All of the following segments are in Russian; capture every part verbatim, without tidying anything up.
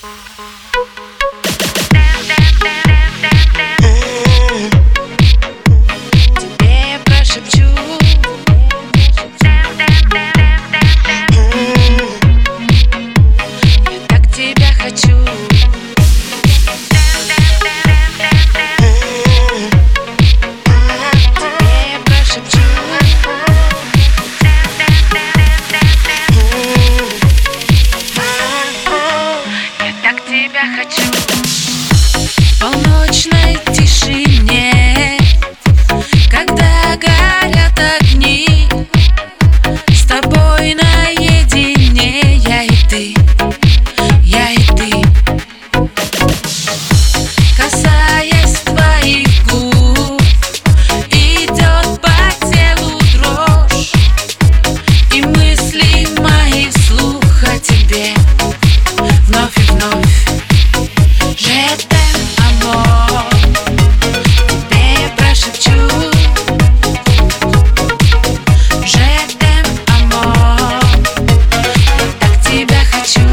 В полночной тишине, когда горят огни, с тобой наедине я и ты, я и ты. Касаясь твоих губ, идет по телу дрожь, и мысли мои вслух о тебе вновь и вновь. Je t'aime, amor, тебе прошепчу. Je t'aime, amor, я так тебя хочу.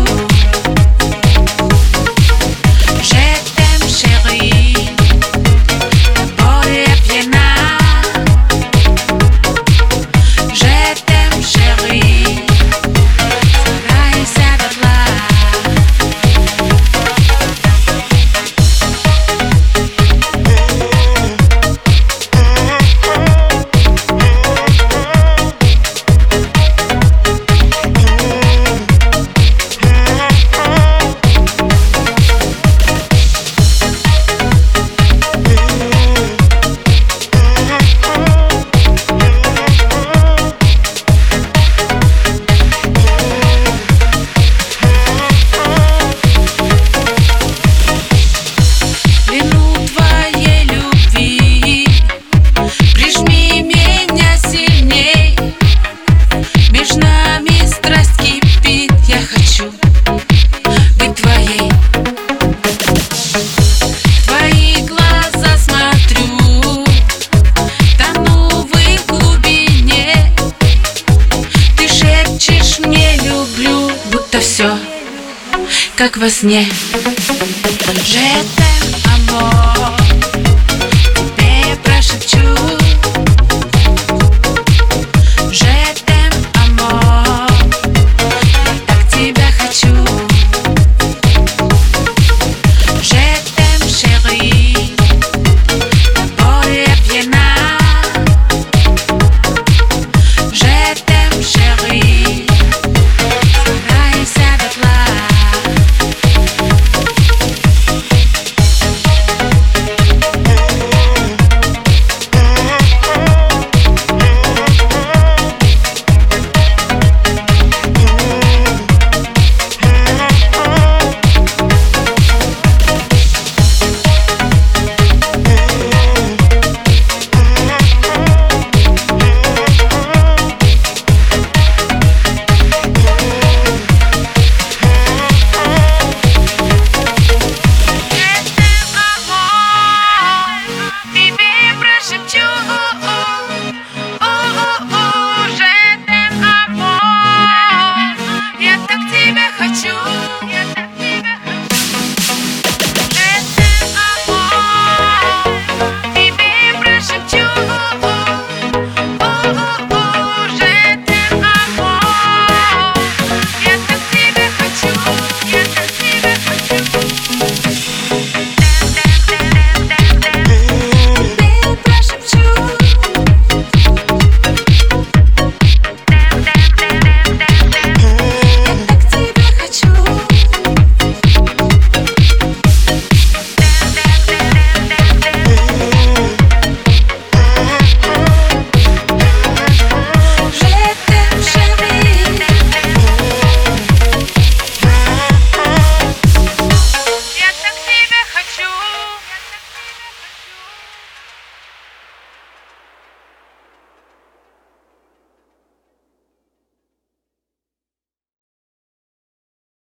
Je t'aime, chérie, тобой я пьяна. Je t'aime, chérie, старайся дотла. Все как во сне. Je t'aime, amor, тебе прошепчу.